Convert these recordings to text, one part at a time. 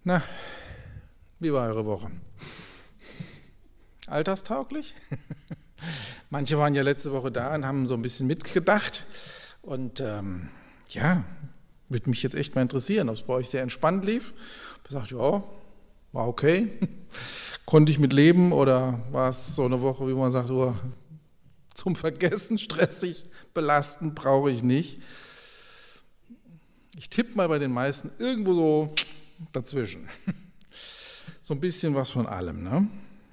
Na, wie war eure Woche? Alltagstauglich? Manche waren ja letzte Woche da und haben so ein bisschen mitgedacht. Und ja, würde mich jetzt echt mal interessieren, ob es bei euch sehr entspannt lief. Ich gesagt, ja, war okay. Konnte ich mit leben oder war es so eine Woche, wie man sagt, oh, zum Vergessen, stressig, belastend, brauche ich nicht. Ich tippe mal bei den meisten irgendwo so dazwischen. So ein bisschen was von allem, ne?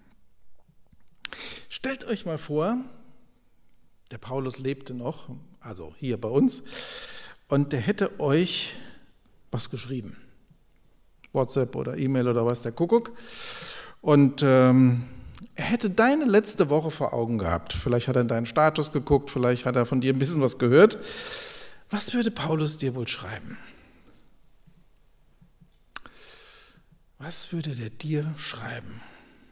Stellt euch mal vor, der Paulus lebte noch, also hier bei uns, und der hätte euch was geschrieben. WhatsApp oder E-Mail oder was, der Kuckuck. Und er hätte deine letzte Woche vor Augen gehabt. Vielleicht hat er in deinen Status geguckt, vielleicht hat er von dir ein bisschen was gehört. Was würde Paulus dir wohl schreiben? Was würde der dir schreiben?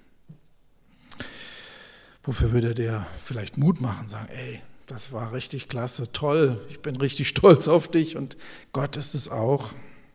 Wofür würde der vielleicht Mut machen, sagen, ey, das war richtig klasse, toll, ich bin richtig stolz auf dich und Gott ist es auch.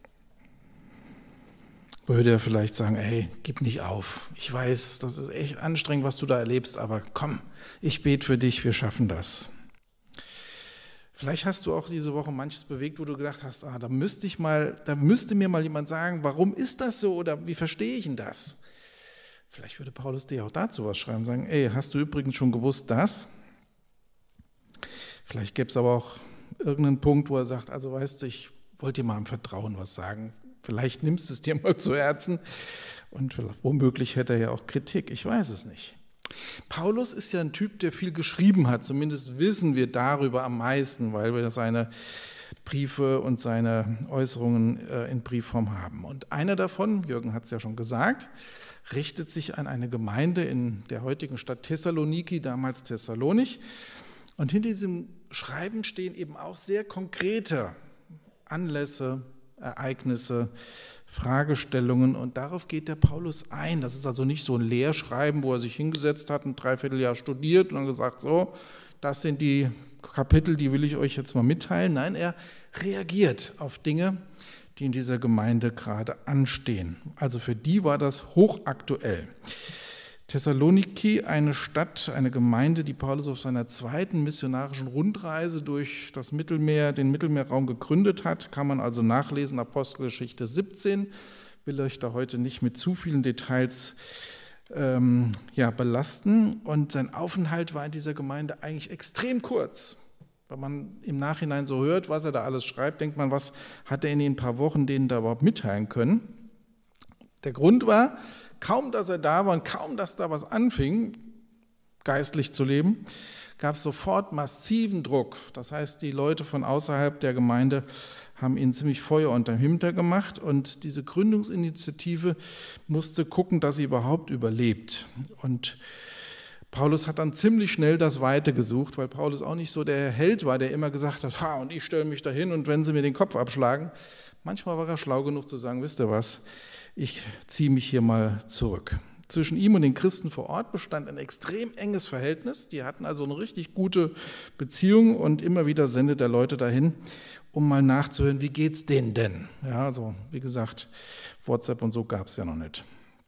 Würde er vielleicht sagen, ey, gib nicht auf, ich weiß, das ist echt anstrengend, was du da erlebst, aber komm, ich bete für dich, wir schaffen das. Vielleicht hast du auch diese Woche manches bewegt, wo du gedacht hast, da müsste mir mal jemand sagen, warum ist das so oder wie verstehe ich denn das? Vielleicht würde Paulus dir auch dazu was schreiben, sagen, ey, hast du übrigens schon gewusst das? Vielleicht gäbe es aber auch irgendeinen Punkt, wo er sagt, also weißt du, ich wollte dir mal im Vertrauen was sagen. Vielleicht nimmst du es dir mal zu Herzen und womöglich hätte er ja auch Kritik, ich weiß es nicht. Paulus ist ja ein Typ, der viel geschrieben hat, zumindest wissen wir darüber am meisten, weil wir seine Briefe und seine Äußerungen in Briefform haben. Und einer davon, Jürgen hat es ja schon gesagt, richtet sich an eine Gemeinde in der heutigen Stadt Thessaloniki, damals Thessalonich. Und hinter diesem Schreiben stehen eben auch sehr konkrete Anlässe, Ereignisse, Fragestellungen und darauf geht der Paulus ein. Das ist also nicht so ein Lehrschreiben, wo er sich hingesetzt hat, ein Dreivierteljahr studiert und dann gesagt, so, das sind die Kapitel, die will ich euch jetzt mal mitteilen. Nein, er reagiert auf Dinge, die in dieser Gemeinde gerade anstehen. Also für die war das hochaktuell. Thessaloniki, eine Stadt, eine Gemeinde, die Paulus auf seiner zweiten missionarischen Rundreise durch das Mittelmeer, den Mittelmeerraum gegründet hat, kann man also nachlesen, Apostelgeschichte 17, will euch da heute nicht mit zu vielen Details belasten. Und sein Aufenthalt war in dieser Gemeinde eigentlich extrem kurz. Wenn man im Nachhinein so hört, was er da alles schreibt, denkt man, was hat er in den paar Wochen denen da überhaupt mitteilen können? Der Grund war, kaum dass er da war und kaum dass da was anfing, geistlich zu leben, gab es sofort massiven Druck. Das heißt, die Leute von außerhalb der Gemeinde haben ihnen ziemlich Feuer unterm Hintern gemacht und diese Gründungsinitiative musste gucken, dass sie überhaupt überlebt. Und Paulus hat dann ziemlich schnell das Weite gesucht, weil Paulus auch nicht so der Held war, der immer gesagt hat, und ich stelle mich dahin und wenn sie mir den Kopf abschlagen. Manchmal war er schlau genug zu sagen, wisst ihr was, ich ziehe mich hier mal zurück. Zwischen ihm und den Christen vor Ort bestand ein extrem enges Verhältnis. Die hatten also eine richtig gute Beziehung und immer wieder sendet er Leute dahin, um mal nachzuhören, wie geht's denen denn? Ja, also wie gesagt, WhatsApp und so gab es ja noch nicht.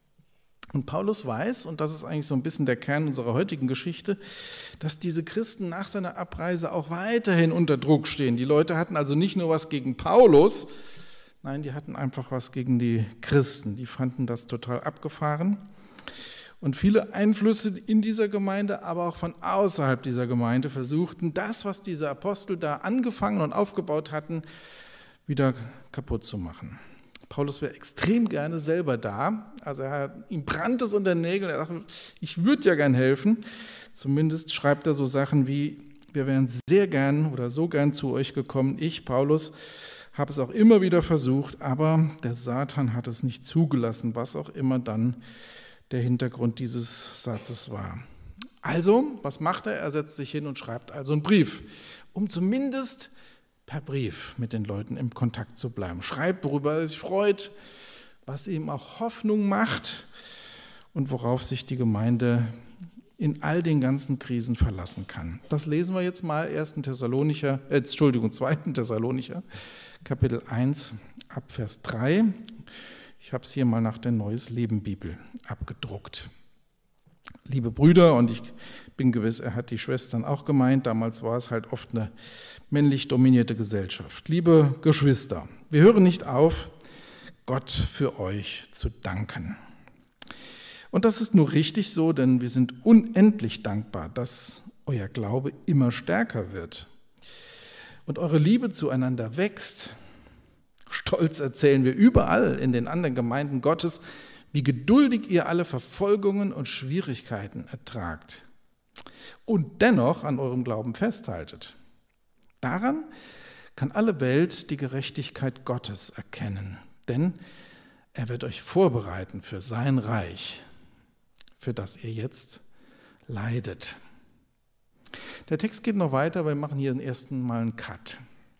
Und Paulus weiß, und das ist eigentlich so ein bisschen der Kern unserer heutigen Geschichte, dass diese Christen nach seiner Abreise auch weiterhin unter Druck stehen. Die Leute hatten also nicht nur was gegen Paulus, nein, die hatten einfach was gegen die Christen. Die fanden das total abgefahren. Und viele Einflüsse in dieser Gemeinde, aber auch von außerhalb dieser Gemeinde versuchten, das, was diese Apostel da angefangen und aufgebaut hatten, wieder kaputt zu machen. Paulus wäre extrem gerne selber da. Also ihm brannte es unter den Nägeln. Er dachte, ich würde ja gern helfen. Zumindest schreibt er so Sachen wie, wir wären sehr gern oder so gern zu euch gekommen. Ich, Paulus, habe es auch immer wieder versucht, aber der Satan hat es nicht zugelassen, was auch immer dann der Hintergrund dieses Satzes war. Also, was macht er? Er setzt sich hin und schreibt also einen Brief, um zumindest per Brief mit den Leuten im Kontakt zu bleiben. Schreibt, worüber er sich freut, was ihm auch Hoffnung macht und worauf sich die Gemeinde in all den ganzen Krisen verlassen kann. Das lesen wir jetzt mal 2. Thessalonicher, Kapitel 1, ab Vers 3. Ich habe es hier mal nach der Neues Leben Bibel abgedruckt. Liebe Brüder, und ich bin gewiss, er hat die Schwestern auch gemeint, damals war es halt oft eine männlich dominierte Gesellschaft. Liebe Geschwister, wir hören nicht auf, Gott für euch zu danken. Und das ist nur richtig so, denn wir sind unendlich dankbar, dass euer Glaube immer stärker wird und eure Liebe zueinander wächst. Stolz erzählen wir überall in den anderen Gemeinden Gottes, wie geduldig ihr alle Verfolgungen und Schwierigkeiten ertragt und dennoch an eurem Glauben festhaltet. Daran kann alle Welt die Gerechtigkeit Gottes erkennen, denn er wird euch vorbereiten für sein Reich, für das ihr jetzt leidet. Der Text geht noch weiter, wir machen hier den ersten Mal einen Cut.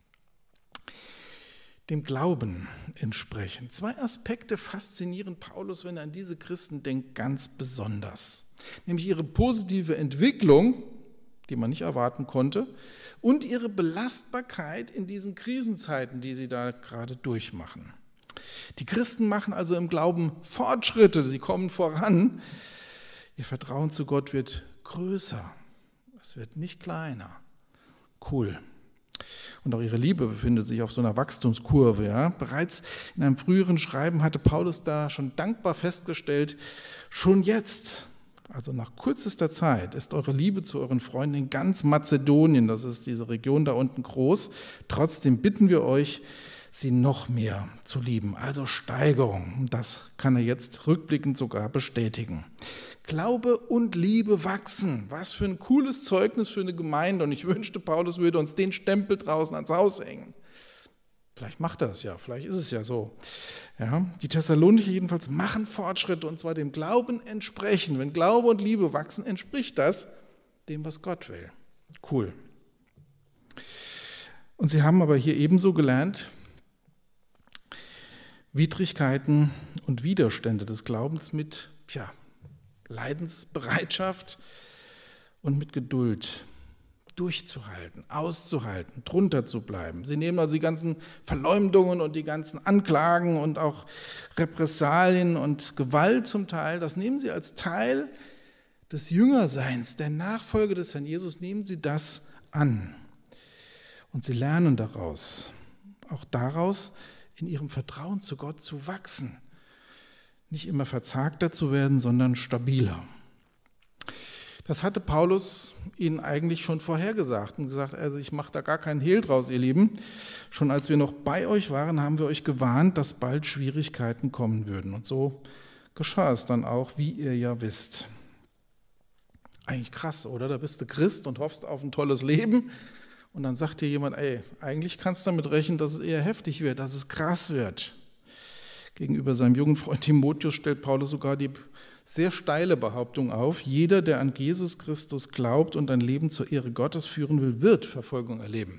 Dem Glauben entsprechend. 2 Aspekte faszinieren Paulus, wenn er an diese Christen denkt, ganz besonders. Nämlich ihre positive Entwicklung, die man nicht erwarten konnte, und ihre Belastbarkeit in diesen Krisenzeiten, die sie da gerade durchmachen. Die Christen machen also im Glauben Fortschritte, sie kommen voran. Ihr Vertrauen zu Gott wird größer, es wird nicht kleiner. Cool. Und auch ihre Liebe befindet sich auf so einer Wachstumskurve. Ja. Bereits in einem früheren Schreiben hatte Paulus da schon dankbar festgestellt, schon jetzt, also nach kürzester Zeit, ist eure Liebe zu euren Freunden in ganz Mazedonien, das ist diese Region da unten, groß. Trotzdem bitten wir euch, sie noch mehr zu lieben. Also Steigerung, das kann er jetzt rückblickend sogar bestätigen. Glaube und Liebe wachsen. Was für ein cooles Zeugnis für eine Gemeinde. Und ich wünschte, Paulus würde uns den Stempel draußen ans Haus hängen. Vielleicht macht er es ja, vielleicht ist es ja so. Ja, die Thessalonicher jedenfalls machen Fortschritte, und zwar dem Glauben entsprechend. Wenn Glaube und Liebe wachsen, entspricht das dem, was Gott will. Cool. Und sie haben aber hier ebenso gelernt, Widrigkeiten und Widerstände des Glaubens mit Leidensbereitschaft und mit Geduld durchzuhalten, auszuhalten, drunter zu bleiben. Sie nehmen also die ganzen Verleumdungen und die ganzen Anklagen und auch Repressalien und Gewalt zum Teil, das nehmen sie als Teil des Jüngerseins, der Nachfolge des Herrn Jesus, nehmen sie das an. Und sie lernen daraus, auch daraus, in ihrem Vertrauen zu Gott zu wachsen. Nicht immer verzagter zu werden, sondern stabiler. Das hatte Paulus ihnen eigentlich schon vorhergesagt und gesagt, also ich mache da gar keinen Hehl draus, ihr Lieben. Schon als wir noch bei euch waren, haben wir euch gewarnt, dass bald Schwierigkeiten kommen würden. Und so geschah es dann auch, wie ihr ja wisst. Eigentlich krass, oder? Da bist du Christ und hoffst auf ein tolles Leben. Und dann sagt dir jemand, eigentlich kannst du damit rechnen, dass es eher heftig wird, dass es krass wird. Gegenüber seinem jungen Freund Timotheus stellt Paulus sogar die sehr steile Behauptung auf, jeder, der an Jesus Christus glaubt und ein Leben zur Ehre Gottes führen will, wird Verfolgung erleben.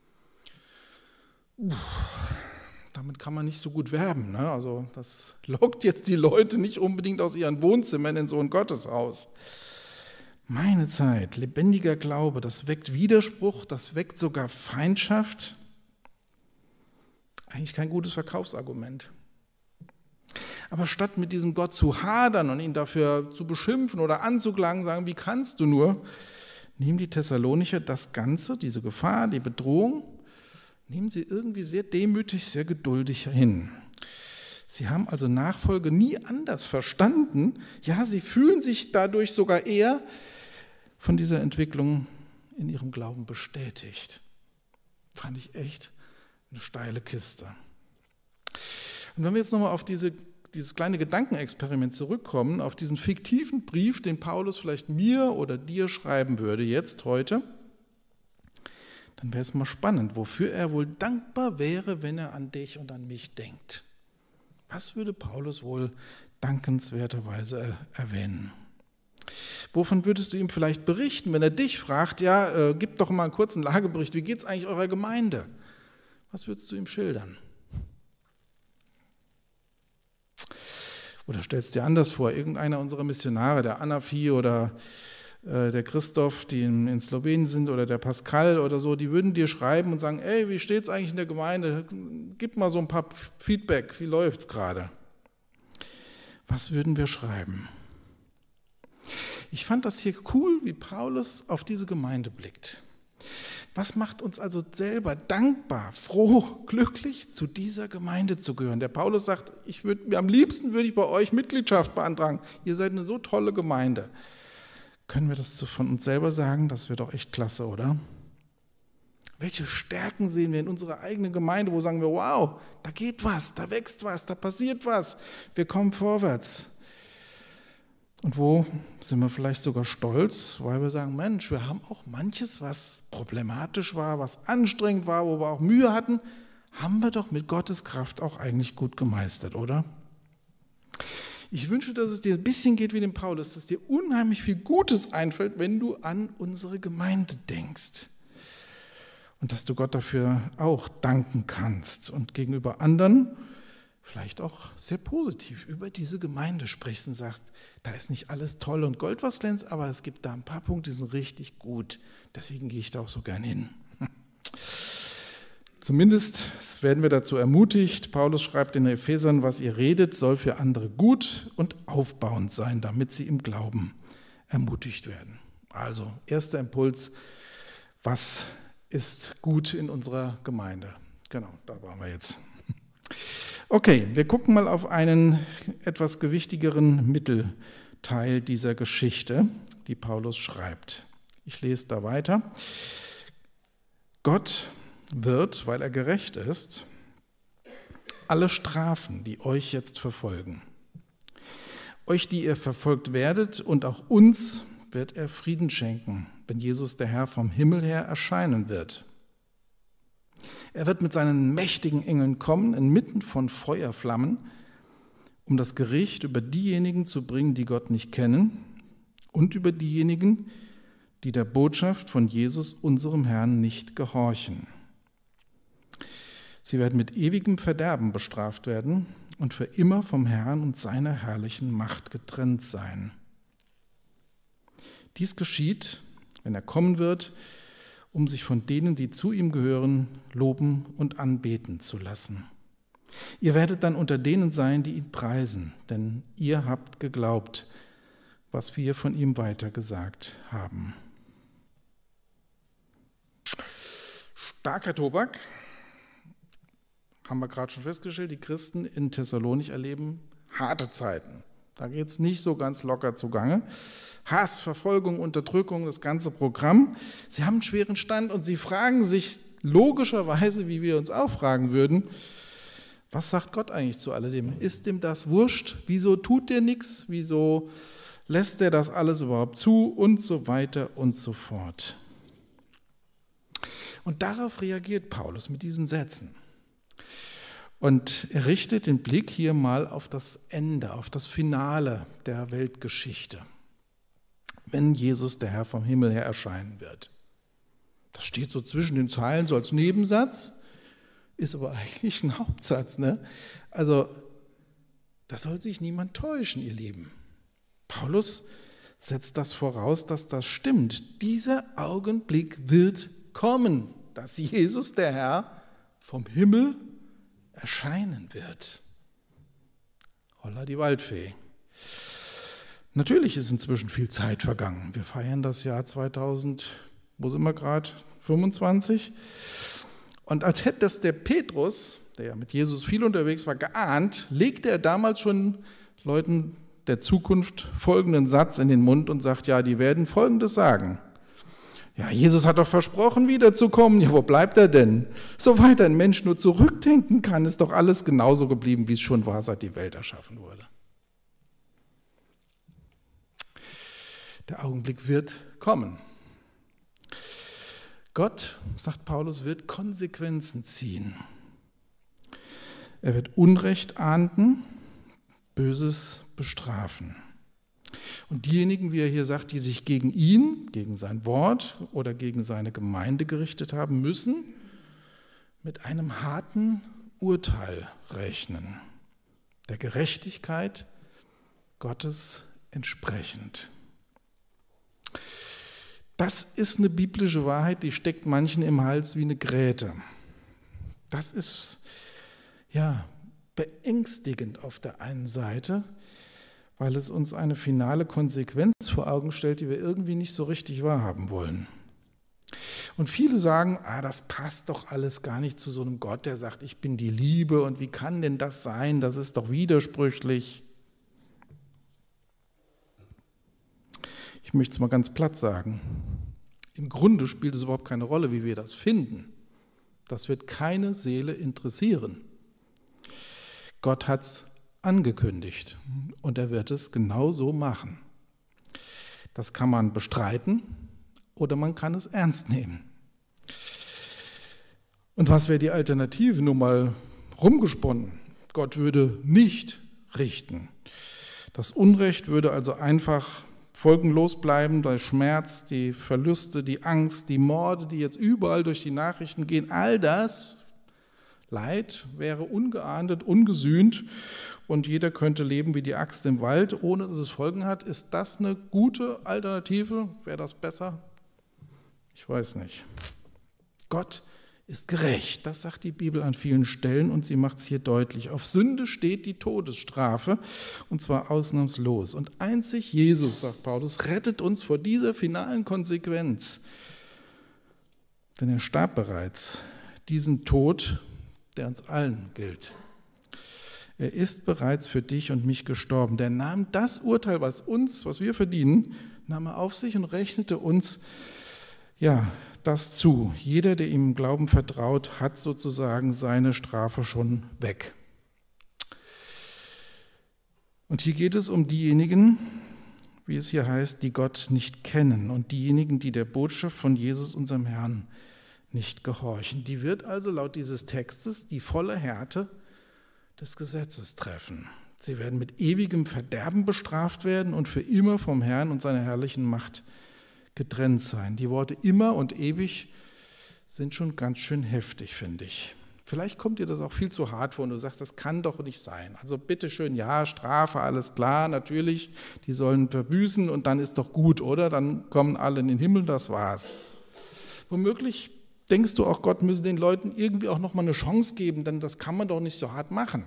Damit kann man nicht so gut werben. Ne? Also das lockt jetzt die Leute nicht unbedingt aus ihren Wohnzimmern in so ein Gotteshaus. Meine Zeit, lebendiger Glaube, das weckt Widerspruch, das weckt sogar Feindschaft. Eigentlich kein gutes Verkaufsargument. Aber statt mit diesem Gott zu hadern und ihn dafür zu beschimpfen oder anzuklagen, sagen, wie kannst du nur, nehmen die Thessalonicher das Ganze, diese Gefahr, die Bedrohung, nehmen sie irgendwie sehr demütig, sehr geduldig hin. Sie haben also Nachfolge nie anders verstanden. Ja, sie fühlen sich dadurch sogar eher von dieser Entwicklung in ihrem Glauben bestätigt. Fand ich echt eine steile Kiste. Und wenn wir jetzt nochmal auf dieses kleine Gedankenexperiment zurückkommen, auf diesen fiktiven Brief, den Paulus vielleicht mir oder dir schreiben würde, jetzt, heute, dann wäre es mal spannend, wofür er wohl dankbar wäre, wenn er an dich und an mich denkt. Was würde Paulus wohl dankenswerterweise erwähnen? Wovon würdest du ihm vielleicht berichten, wenn er dich fragt, gib doch mal einen kurzen Lagebericht, wie geht es eigentlich eurer Gemeinde? Was würdest du ihm schildern? Oder stellst dir anders vor, irgendeiner unserer Missionare, der Anafi oder der Christoph, die in Slowenien sind, oder der Pascal oder so, die würden dir schreiben und sagen, wie steht es eigentlich in der Gemeinde? Gib mal so ein paar Feedback, wie läuft es gerade? Was würden wir schreiben? Ich fand das hier cool, wie Paulus auf diese Gemeinde blickt. Was macht uns also selber dankbar, froh, glücklich, zu dieser Gemeinde zu gehören? Der Paulus sagt, am liebsten würde ich bei euch Mitgliedschaft beantragen. Ihr seid eine so tolle Gemeinde. Können wir das von uns selber sagen? Das wäre doch echt klasse, oder? Welche Stärken sehen wir in unserer eigenen Gemeinde, wo sagen wir, wow, da geht was, da wächst was, da passiert was, wir kommen vorwärts. Und wo sind wir vielleicht sogar stolz, weil wir sagen, Mensch, wir haben auch manches, was problematisch war, was anstrengend war, wo wir auch Mühe hatten, haben wir doch mit Gottes Kraft auch eigentlich gut gemeistert, oder? Ich wünsche, dass es dir ein bisschen geht wie dem Paulus, dass dir unheimlich viel Gutes einfällt, wenn du an unsere Gemeinde denkst. Und dass du Gott dafür auch danken kannst und gegenüber anderen vielleicht auch sehr positiv über diese Gemeinde sprichst und sagst, da ist nicht alles toll und Gold, was glänzt, aber es gibt da ein paar Punkte, die sind richtig gut. Deswegen gehe ich da auch so gern hin. Zumindest werden wir dazu ermutigt. Paulus schreibt in den Ephesern, was ihr redet, soll für andere gut und aufbauend sein, damit sie im Glauben ermutigt werden. Also, erster Impuls, was ist gut in unserer Gemeinde? Genau, da waren wir jetzt. Okay, wir gucken mal auf einen etwas gewichtigeren Mittelteil dieser Geschichte, die Paulus schreibt. Ich lese da weiter. Gott wird, weil er gerecht ist, alle strafen, die euch jetzt verfolgen. Euch, die ihr verfolgt werdet, und auch uns wird er Frieden schenken, wenn Jesus der Herr vom Himmel her erscheinen wird. Er wird mit seinen mächtigen Engeln kommen, inmitten von Feuerflammen, um das Gericht über diejenigen zu bringen, die Gott nicht kennen, und über diejenigen, die der Botschaft von Jesus, unserem Herrn, nicht gehorchen. Sie werden mit ewigem Verderben bestraft werden und für immer vom Herrn und seiner herrlichen Macht getrennt sein. Dies geschieht, wenn er kommen wird, um sich von denen, die zu ihm gehören, loben und anbeten zu lassen. Ihr werdet dann unter denen sein, die ihn preisen, denn ihr habt geglaubt, was wir von ihm weitergesagt haben. Starker Tobak, haben wir gerade schon festgestellt, die Christen in Thessalonich erleben harte Zeiten. Da geht es nicht so ganz locker zugange. Hass, Verfolgung, Unterdrückung, das ganze Programm. Sie haben einen schweren Stand und sie fragen sich logischerweise, wie wir uns auch fragen würden, was sagt Gott eigentlich zu alledem? Ist dem das wurscht? Wieso tut der nichts? Wieso lässt er das alles überhaupt zu? Und so weiter und so fort. Und darauf reagiert Paulus mit diesen Sätzen. Und er richtet den Blick hier mal auf das Ende, auf das Finale der Weltgeschichte, wenn Jesus, der Herr vom Himmel her, erscheinen wird. Das steht so zwischen den Zeilen, so als Nebensatz, ist aber eigentlich ein Hauptsatz, ne? Also, da soll sich niemand täuschen, ihr Lieben. Paulus setzt das voraus, dass das stimmt. Dieser Augenblick wird kommen, dass Jesus, der Herr, vom Himmel erscheinen wird. Holla die Waldfee. Natürlich ist inzwischen viel Zeit vergangen. Wir feiern das Jahr 2000, wo sind wir gerade? 25. Und als hätte das der Petrus, der ja mit Jesus viel unterwegs war, geahnt, legte er damals schon Leuten der Zukunft folgenden Satz in den Mund und sagt, ja, die werden Folgendes sagen. Ja, Jesus hat doch versprochen, wiederzukommen. Ja, wo bleibt er denn? Soweit ein Mensch nur zurückdenken kann, ist doch alles genauso geblieben, wie es schon war, seit die Welt erschaffen wurde. Der Augenblick wird kommen. Gott, sagt Paulus, wird Konsequenzen ziehen. Er wird Unrecht ahnden, Böses bestrafen. Und diejenigen, wie er hier sagt, die sich gegen ihn, gegen sein Wort oder gegen seine Gemeinde gerichtet haben, müssen mit einem harten Urteil rechnen, der Gerechtigkeit Gottes entsprechend. Das ist eine biblische Wahrheit, die steckt manchen im Hals wie eine Gräte. Das ist ja beängstigend auf der einen Seite, weil es uns eine finale Konsequenz vor Augen stellt, die wir irgendwie nicht so richtig wahrhaben wollen. Und viele sagen, das passt doch alles gar nicht zu so einem Gott, der sagt, ich bin die Liebe und wie kann denn das sein? Das ist doch widersprüchlich. Ich möchte es mal ganz platt sagen. Im Grunde spielt es überhaupt keine Rolle, wie wir das finden. Das wird keine Seele interessieren. Gott hat es angekündigt und er wird es genau so machen. Das kann man bestreiten oder man kann es ernst nehmen. Und was wäre die Alternative? Nur mal rumgesponnen. Gott würde nicht richten. Das Unrecht würde also einfach folgenlos bleiben, der Schmerz, die Verluste, die Angst, die Morde, die jetzt überall durch die Nachrichten gehen, all das Leid wäre ungeahndet, ungesühnt und jeder könnte leben wie die Axt im Wald, ohne dass es Folgen hat. Ist das eine gute Alternative? Wäre das besser? Ich weiß nicht. Gott ist gerecht, das sagt die Bibel an vielen Stellen und sie macht es hier deutlich. Auf Sünde steht die Todesstrafe und zwar ausnahmslos. Und einzig Jesus, sagt Paulus, rettet uns vor dieser finalen Konsequenz. Denn er starb bereits diesen Tod, der uns allen gilt. Er ist bereits für dich und mich gestorben. Der nahm das Urteil, was wir verdienen, nahm er auf sich und rechnete uns, das zu. Jeder, der ihm im Glauben vertraut, hat sozusagen seine Strafe schon weg. Und hier geht es um diejenigen, wie es hier heißt, die Gott nicht kennen und diejenigen, die der Botschaft von Jesus, unserem Herrn, nicht gehorchen. Die wird also laut dieses Textes die volle Härte des Gesetzes treffen. Sie werden mit ewigem Verderben bestraft werden und für immer vom Herrn und seiner herrlichen Macht getrennt sein. Die Worte immer und ewig sind schon ganz schön heftig, finde ich. Vielleicht kommt dir das auch viel zu hart vor und du sagst, das kann doch nicht sein. Also bitteschön, ja, Strafe, alles klar, natürlich, die sollen verbüßen und dann ist doch gut, oder? Dann kommen alle in den Himmel, das war's. Womöglich denkst du auch, Gott müsse den Leuten irgendwie auch nochmal eine Chance geben, denn das kann man doch nicht so hart machen.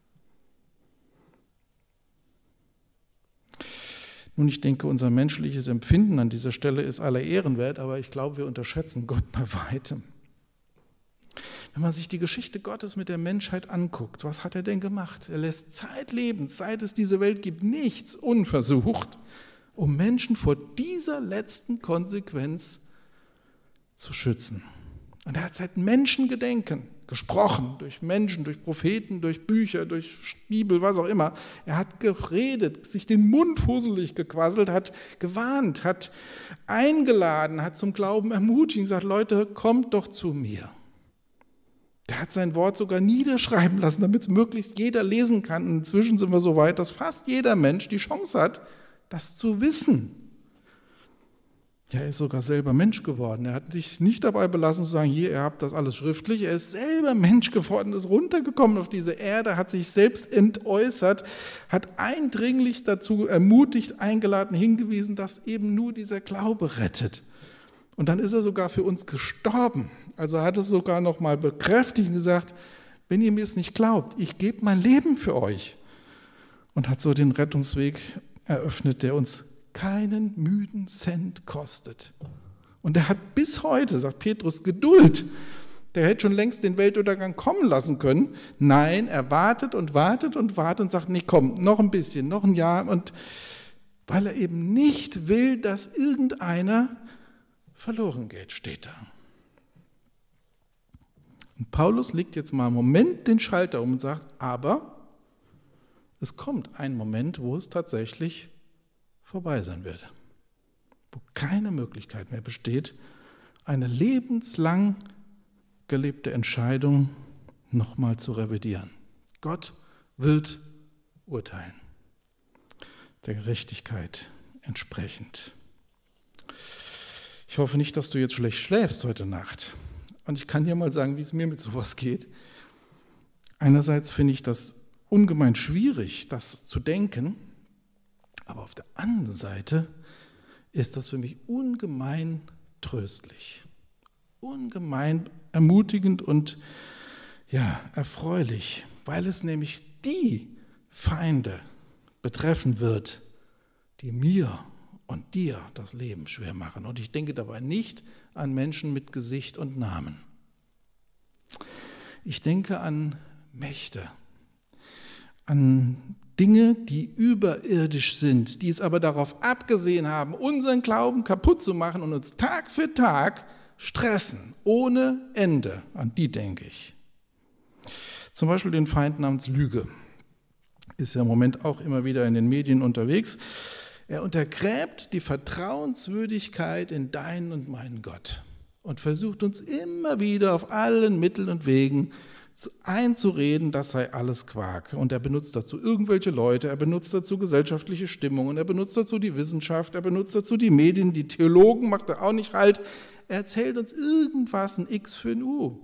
Nun, ich denke, unser menschliches Empfinden an dieser Stelle ist aller Ehren wert, aber ich glaube, wir unterschätzen Gott bei weitem. Wenn man sich die Geschichte Gottes mit der Menschheit anguckt, was hat er denn gemacht? Er lässt zeitlebens, seit es diese Welt gibt, nichts unversucht, um Menschen vor dieser letzten Konsequenz zu schützen. Und er hat seit Menschengedenken gesprochen, durch Menschen, durch Propheten, durch Bücher, durch Bibel, was auch immer. Er hat geredet, sich den Mund fusselig gequasselt, hat gewarnt, hat eingeladen, hat zum Glauben ermutigt und gesagt, Leute, kommt doch zu mir. Der hat sein Wort sogar niederschreiben lassen, damit es möglichst jeder lesen kann. Und inzwischen sind wir so weit, dass fast jeder Mensch die Chance hat, das zu wissen. Ja, er ist sogar selber Mensch geworden. Er hat sich nicht dabei belassen zu sagen, hier, ihr habt das alles schriftlich. Er ist selber Mensch geworden, ist runtergekommen auf diese Erde, hat sich selbst entäußert, hat eindringlich dazu ermutigt, eingeladen, hingewiesen, dass eben nur dieser Glaube rettet. Und dann ist er sogar für uns gestorben. Also er hat es sogar noch mal bekräftigt und gesagt, wenn ihr mir es nicht glaubt, ich gebe mein Leben für euch. Und hat so den Rettungsweg eröffnet, der uns keinen müden Cent kostet. Und er hat bis heute, sagt Petrus, Geduld. Der hätte schon längst den Weltuntergang kommen lassen können. Nein, er wartet und wartet und wartet und sagt, nee, komm, noch ein bisschen, noch ein Jahr. Und weil er eben nicht will, dass irgendeiner verloren geht, steht da. Und Paulus legt jetzt mal einen Moment den Schalter um und sagt, aber es kommt ein Moment, wo es tatsächlich vorbei sein wird, wo keine Möglichkeit mehr besteht, eine lebenslang gelebte Entscheidung nochmal zu revidieren. Gott wird urteilen, der Gerechtigkeit entsprechend. Ich hoffe nicht, dass du jetzt schlecht schläfst heute Nacht. Und ich kann dir mal sagen, wie es mir mit sowas geht. Einerseits finde ich das ungemein schwierig, das zu denken, aber auf der anderen Seite ist das für mich ungemein tröstlich, ungemein ermutigend und erfreulich, weil es nämlich die Feinde betreffen wird, die mir und dir das Leben schwer machen. Und ich denke dabei nicht an Menschen mit Gesicht und Namen. Ich denke an Mächte, an Dinge, die überirdisch sind, die es aber darauf abgesehen haben, unseren Glauben kaputt zu machen und uns Tag für Tag stressen, ohne Ende. An die denke ich. Zum Beispiel den Feind namens Lüge. Ist ja im Moment auch immer wieder in den Medien unterwegs. Er untergräbt die Vertrauenswürdigkeit in deinen und meinen Gott und versucht uns immer wieder auf allen Mitteln und Wegen einzureden, das sei alles Quark. Und er benutzt dazu irgendwelche Leute, er benutzt dazu gesellschaftliche Stimmungen, er benutzt dazu die Wissenschaft, er benutzt dazu die Medien, die Theologen macht er auch nicht halt. Er erzählt uns irgendwas, ein X für ein U.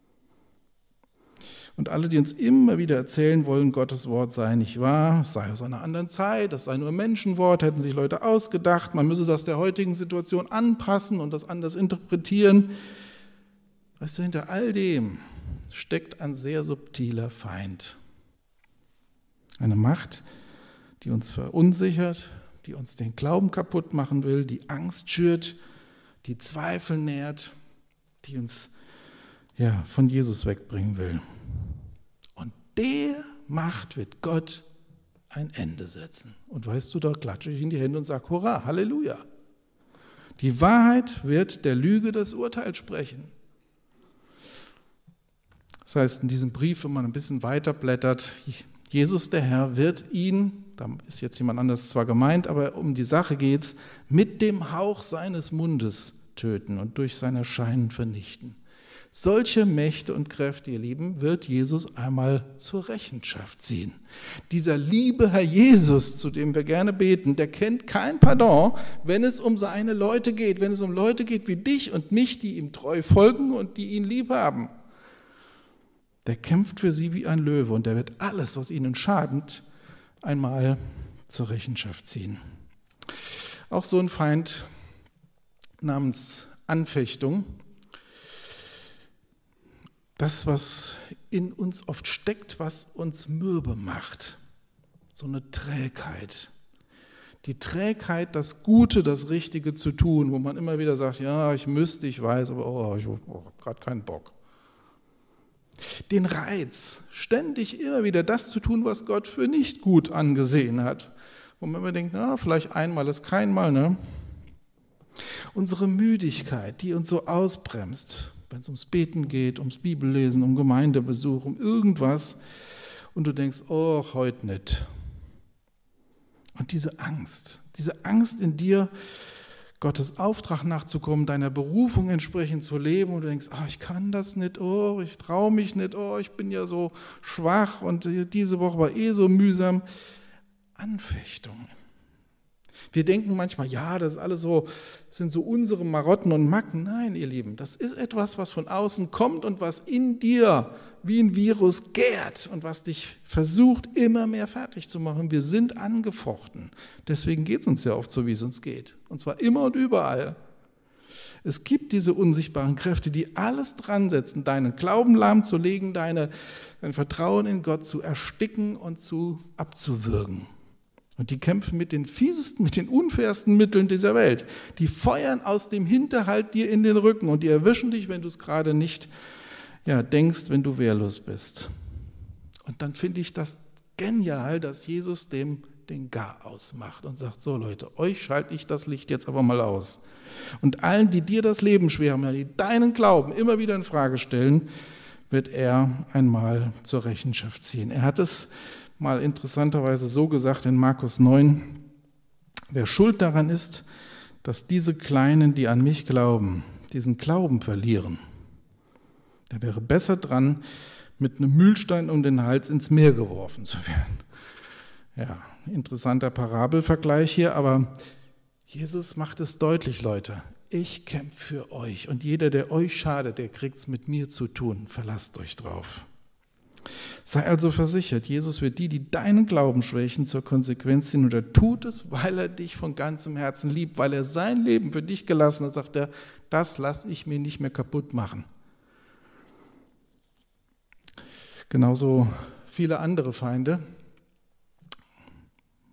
Und alle, die uns immer wieder erzählen wollen, Gottes Wort sei nicht wahr, es sei aus einer anderen Zeit, das sei nur Menschenwort, hätten sich Leute ausgedacht, man müsse das der heutigen Situation anpassen und das anders interpretieren. Weißt du, hinter all dem steckt ein sehr subtiler Feind. Eine Macht, die uns verunsichert, die uns den Glauben kaputt machen will, die Angst schürt, die Zweifel nährt, die uns von Jesus wegbringen will. Und der Macht wird Gott ein Ende setzen. Und weißt du, da klatsche ich in die Hände und sage, Hurra, Halleluja. Die Wahrheit wird der Lüge das Urteil sprechen. Das heißt, in diesem Brief, wenn man ein bisschen weiter blättert, Jesus, der Herr, wird ihn, da ist jetzt jemand anders zwar gemeint, aber um die Sache geht es, mit dem Hauch seines Mundes töten und durch sein Erscheinen vernichten. Solche Mächte und Kräfte, ihr Lieben, wird Jesus einmal zur Rechenschaft ziehen. Dieser liebe Herr Jesus, zu dem wir gerne beten, der kennt kein Pardon, wenn es um seine Leute geht, wenn es um Leute geht wie dich und mich, die ihm treu folgen und die ihn lieb haben. Der kämpft für sie wie ein Löwe und der wird alles, was ihnen schadet, einmal zur Rechenschaft ziehen. Auch so ein Feind namens Anfechtung. Das, was in uns oft steckt, was uns mürbe macht. So eine Trägheit. Die Trägheit, das Gute, das Richtige zu tun, wo man immer wieder sagt, ja, ich müsste, ich weiß, aber ich habe gerade keinen Bock. Den Reiz, ständig immer wieder das zu tun, was Gott für nicht gut angesehen hat. Wo man immer denkt, na, vielleicht einmal ist kein Mal, ne? Unsere Müdigkeit, die uns so ausbremst, wenn es ums Beten geht, ums Bibellesen, um Gemeindebesuch, um irgendwas. Und du denkst, oh, heute nicht. Und diese Angst in dir, Gottes Auftrag nachzukommen, deiner Berufung entsprechend zu leben und du denkst, ich kann das nicht, ich traue mich nicht, ich bin ja so schwach und diese Woche war so mühsam. Anfechtung. Wir denken manchmal, ja, das ist alles so, sind so unsere Marotten und Macken. Nein, ihr Lieben, das ist etwas, was von außen kommt und was in dir wie ein Virus gärt und was dich versucht, immer mehr fertig zu machen. Wir sind angefochten. Deswegen geht es uns ja oft so, wie es uns geht. Und zwar immer und überall. Es gibt diese unsichtbaren Kräfte, die alles dran setzen, deinen Glauben lahmzulegen, dein Vertrauen in Gott zu ersticken und abzuwürgen. Und die kämpfen mit den fiesesten, mit den unfairsten Mitteln dieser Welt. Die feuern aus dem Hinterhalt dir in den Rücken und die erwischen dich, wenn du es gerade nicht denkst, wenn du wehrlos bist. Und dann finde ich das genial, dass Jesus dem den Garaus macht und sagt, so Leute, euch schalte ich das Licht jetzt aber mal aus. Und allen, die dir das Leben schwer haben, die deinen Glauben immer wieder in Frage stellen, wird er einmal zur Rechenschaft ziehen. Er hat es mal interessanterweise so gesagt in Markus 9, wer schuld daran ist, dass diese Kleinen, die an mich glauben, diesen Glauben verlieren, der wäre besser dran, mit einem Mühlstein um den Hals ins Meer geworfen zu werden. Ja, interessanter Parabelvergleich hier, aber Jesus macht es deutlich, Leute. Ich kämpfe für euch und jeder, der euch schadet, der kriegt es mit mir zu tun. Verlasst euch drauf. Sei also versichert, Jesus wird die deinen Glauben schwächen, zur Konsequenz ziehen und er tut es, weil er dich von ganzem Herzen liebt, weil er sein Leben für dich gelassen hat, sagt er, das lasse ich mir nicht mehr kaputt machen. Genauso viele andere Feinde.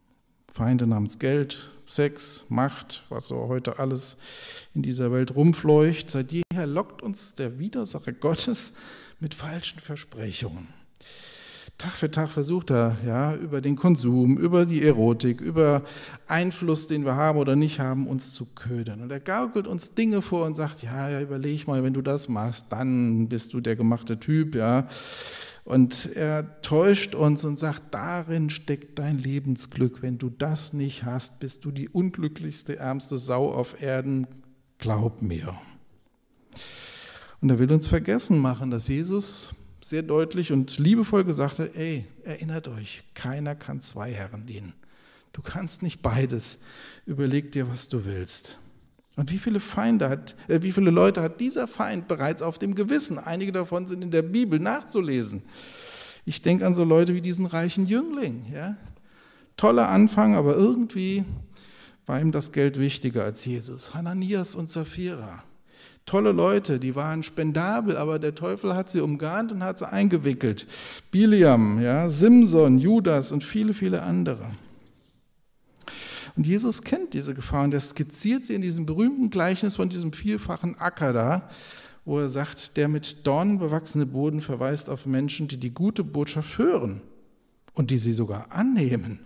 Feinde namens Geld, Sex, Macht, was so heute alles in dieser Welt rumfleucht. Seit jeher lockt uns der Widersacher Gottes mit falschen Versprechungen. Tag für Tag versucht er, über den Konsum, über die Erotik, über Einfluss, den wir haben oder nicht haben, uns zu ködern. Und er gaukelt uns Dinge vor und sagt, ja, überleg mal, wenn du das machst, dann bist du der gemachte Typ, ja. Und er täuscht uns und sagt, darin steckt dein Lebensglück. Wenn du das nicht hast, bist du die unglücklichste, ärmste Sau auf Erden. Glaub mir. Und er will uns vergessen machen, dass Jesus sehr deutlich und liebevoll gesagt hat, erinnert euch, keiner kann zwei Herren dienen. Du kannst nicht beides. Überleg dir, was du willst. Und wie viele Leute hat dieser Feind bereits auf dem Gewissen? Einige davon sind in der Bibel nachzulesen. Ich denke an so Leute wie diesen reichen Jüngling. Ja? Toller Anfang, aber irgendwie war ihm das Geld wichtiger als Jesus. Hananias und Sapphira. Tolle Leute, die waren spendabel, aber der Teufel hat sie umgarnt und hat sie eingewickelt. Biliam, Simson, Judas und viele, viele andere. Und Jesus kennt diese Gefahr und er skizziert sie in diesem berühmten Gleichnis von diesem vielfachen Acker da, wo er sagt, der mit Dornen bewachsene Boden verweist auf Menschen, die die gute Botschaft hören und die sie sogar annehmen.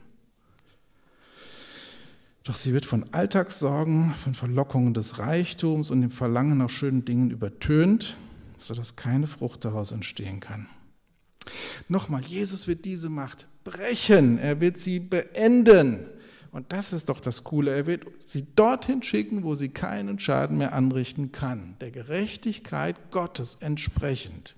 Doch sie wird von Alltagssorgen, von Verlockungen des Reichtums und dem Verlangen nach schönen Dingen übertönt, sodass keine Frucht daraus entstehen kann. Nochmal, Jesus wird diese Macht brechen, er wird sie beenden. Und das ist doch das Coole, er wird sie dorthin schicken, wo sie keinen Schaden mehr anrichten kann, der Gerechtigkeit Gottes entsprechend.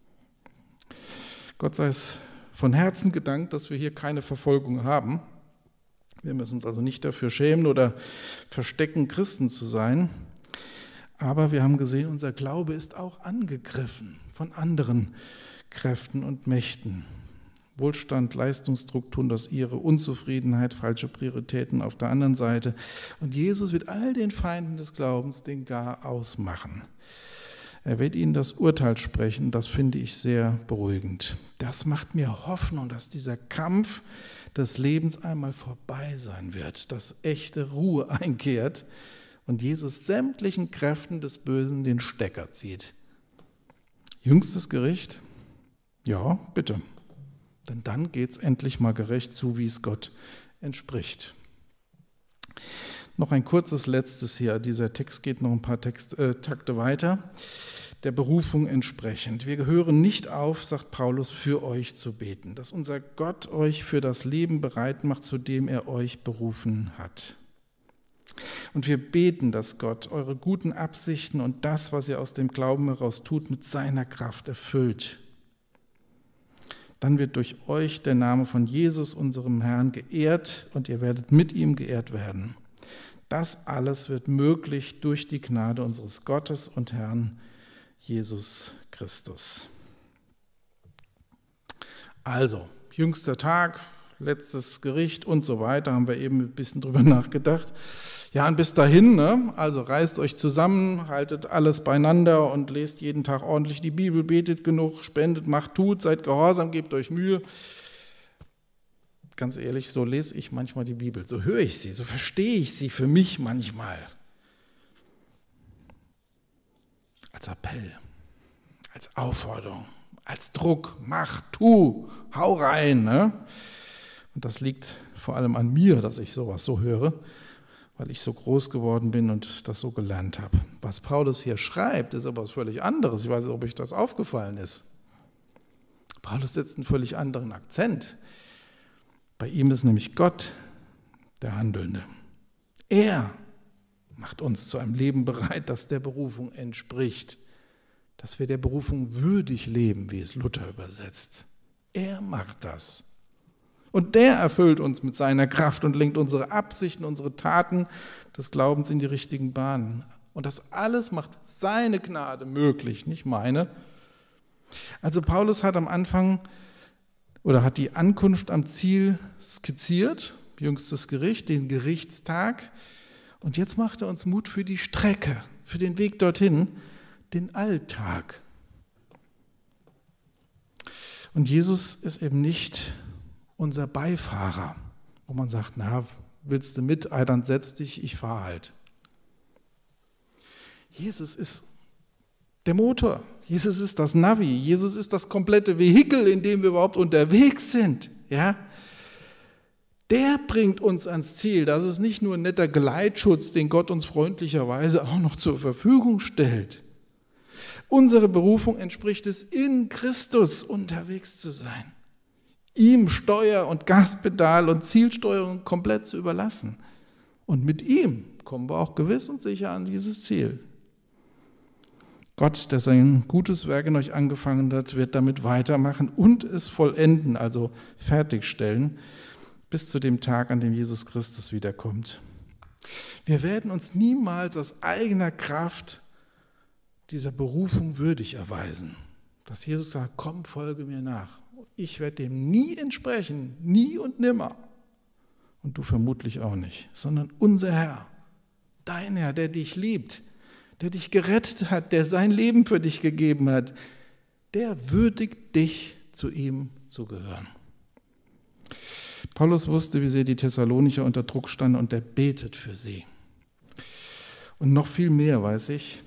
Gott sei es von Herzen gedankt, dass wir hier keine Verfolgung haben. Wir müssen uns also nicht dafür schämen oder verstecken, Christen zu sein. Aber wir haben gesehen, unser Glaube ist auch angegriffen von anderen Kräften und Mächten. Wohlstand, Leistungsdruck tun das ihre, Unzufriedenheit, falsche Prioritäten auf der anderen Seite. Und Jesus wird all den Feinden des Glaubens den Garaus machen. Er wird ihnen das Urteil sprechen, das finde ich sehr beruhigend. Das macht mir Hoffnung, dass dieser Kampf des Lebens einmal vorbei sein wird, dass echte Ruhe einkehrt und Jesus sämtlichen Kräften des Bösen den Stecker zieht. Jüngstes Gericht? Ja, bitte. Denn dann geht es endlich mal gerecht zu, wie es Gott entspricht. Noch ein kurzes letztes hier. Dieser Text geht noch ein paar Takte weiter. Der Berufung entsprechend. Wir gehören nicht auf, sagt Paulus, für euch zu beten, dass unser Gott euch für das Leben bereit macht, zu dem er euch berufen hat. Und wir beten, dass Gott eure guten Absichten und das, was ihr aus dem Glauben heraus tut, mit seiner Kraft erfüllt. Dann wird durch euch der Name von Jesus, unserem Herrn, geehrt und ihr werdet mit ihm geehrt werden. Das alles wird möglich durch die Gnade unseres Gottes und Herrn Jesus Christus. Also, jüngster Tag, letztes Gericht und so weiter, haben wir eben ein bisschen drüber nachgedacht. Ja, und bis dahin, also reißt euch zusammen, haltet alles beieinander und lest jeden Tag ordentlich die Bibel, betet genug, spendet, macht, tut, seid gehorsam, gebt euch Mühe. Ganz ehrlich, so lese ich manchmal die Bibel, so höre ich sie, so verstehe ich sie für mich manchmal. Als Appell, als Aufforderung, als Druck, mach, tu, hau rein. Und das liegt vor allem an mir, dass ich sowas so höre, weil ich so groß geworden bin und das so gelernt habe. Was Paulus hier schreibt, ist aber was völlig anderes. Ich weiß nicht, ob euch das aufgefallen ist. Paulus setzt einen völlig anderen Akzent. Bei ihm ist nämlich Gott der Handelnde. Er macht uns zu einem Leben bereit, das der Berufung entspricht. Dass wir der Berufung würdig leben, wie es Luther übersetzt. Er macht das. Und der erfüllt uns mit seiner Kraft und lenkt unsere Absichten, unsere Taten des Glaubens in die richtigen Bahnen. Und das alles macht seine Gnade möglich, nicht meine. Also Paulus hat am Anfang oder hat die Ankunft am Ziel skizziert, jüngstes Gericht, den Gerichtstag. Und jetzt macht er uns Mut für die Strecke, für den Weg dorthin, den Alltag. Und Jesus ist eben nicht unser Beifahrer wo man sagt, na, willst du mit, dann setz dich, ich fahre halt. Jesus ist der Motor, Jesus ist das Navi, Jesus ist das komplette Vehikel, in dem wir überhaupt unterwegs sind. Ja? Der bringt uns ans Ziel. Das ist nicht nur ein netter Geleitschutz, den Gott uns freundlicherweise auch noch zur Verfügung stellt. Unsere Berufung entspricht es, in Christus unterwegs zu sein. Ihm Steuer und Gaspedal und Zielsteuerung komplett zu überlassen. Und mit ihm kommen wir auch gewiss und sicher an dieses Ziel. Gott, der sein gutes Werk in euch angefangen hat, wird damit weitermachen und es vollenden, also fertigstellen, bis zu dem Tag, an dem Jesus Christus wiederkommt. Wir werden uns niemals aus eigener Kraft dieser Berufung würdig erweisen. Dass Jesus sagt, komm, folge mir nach. Ich werde dem nie entsprechen, nie und nimmer. Und du vermutlich auch nicht, sondern unser Herr, dein Herr, der dich liebt, der dich gerettet hat, der sein Leben für dich gegeben hat, der würdigt dich, zu ihm zu gehören. Paulus wusste, wie sehr die Thessalonicher unter Druck standen und er betet für sie. Und noch viel mehr weiß ich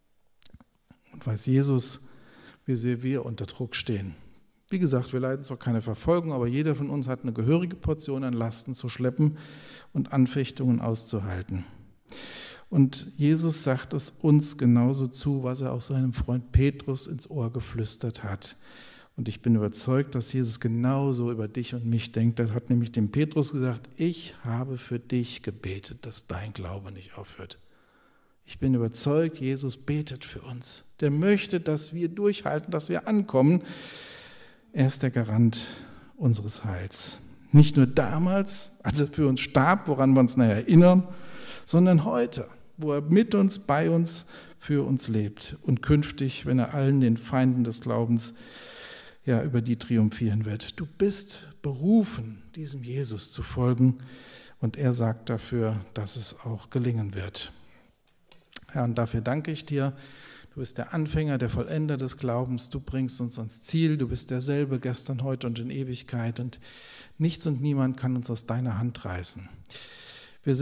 und weiß Jesus, wie sehr wir unter Druck stehen. Wie gesagt, wir leiden zwar keine Verfolgung, aber jeder von uns hat eine gehörige Portion an Lasten zu schleppen und Anfechtungen auszuhalten. Und Jesus sagt es uns genauso zu, was er auch seinem Freund Petrus ins Ohr geflüstert hat. Und ich bin überzeugt, dass Jesus genauso über dich und mich denkt. Er hat nämlich dem Petrus gesagt, ich habe für dich gebetet, dass dein Glaube nicht aufhört. Ich bin überzeugt, Jesus betet für uns. Der möchte, dass wir durchhalten, dass wir ankommen. Er ist der Garant unseres Heils. Nicht nur damals, als er für uns starb, woran wir uns nachher erinnern, sondern heute, wo er mit uns, bei uns, für uns lebt. Und künftig, wenn er allen den Feinden des Glaubens über die triumphieren wird. Du bist berufen, diesem Jesus zu folgen. Und er sagt dafür, dass es auch gelingen wird. Herr, und dafür danke ich dir. Du bist der Anfänger, der Vollender des Glaubens. Du bringst uns ans Ziel. Du bist derselbe gestern, heute und in Ewigkeit. Und nichts und niemand kann uns aus deiner Hand reißen. Wir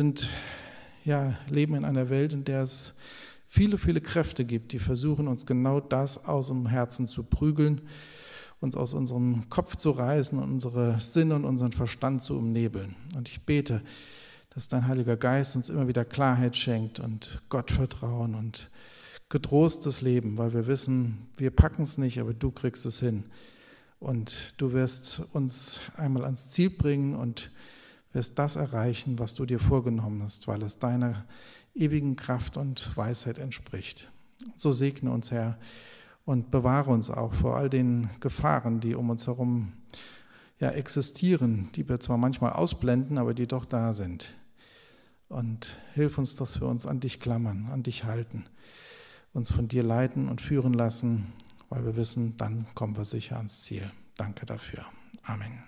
leben in einer Welt, in der es viele, viele Kräfte gibt, die versuchen, uns genau das aus dem Herzen zu prügeln, uns aus unserem Kopf zu reißen und unsere Sinne und unseren Verstand zu umnebeln. Und ich bete, dass dein Heiliger Geist uns immer wieder Klarheit schenkt und Gottvertrauen und getrostes Leben, weil wir wissen, wir packen es nicht, aber du kriegst es hin. Und du wirst uns einmal ans Ziel bringen und wirst das erreichen, was du dir vorgenommen hast, weil es deiner ewigen Kraft und Weisheit entspricht. So segne uns, Herr, und bewahre uns auch vor all den Gefahren, die um uns herum existieren, die wir zwar manchmal ausblenden, aber die doch da sind. Und hilf uns, dass wir uns an dich klammern, an dich halten, uns von dir leiten und führen lassen, weil wir wissen, dann kommen wir sicher ans Ziel. Danke dafür. Amen.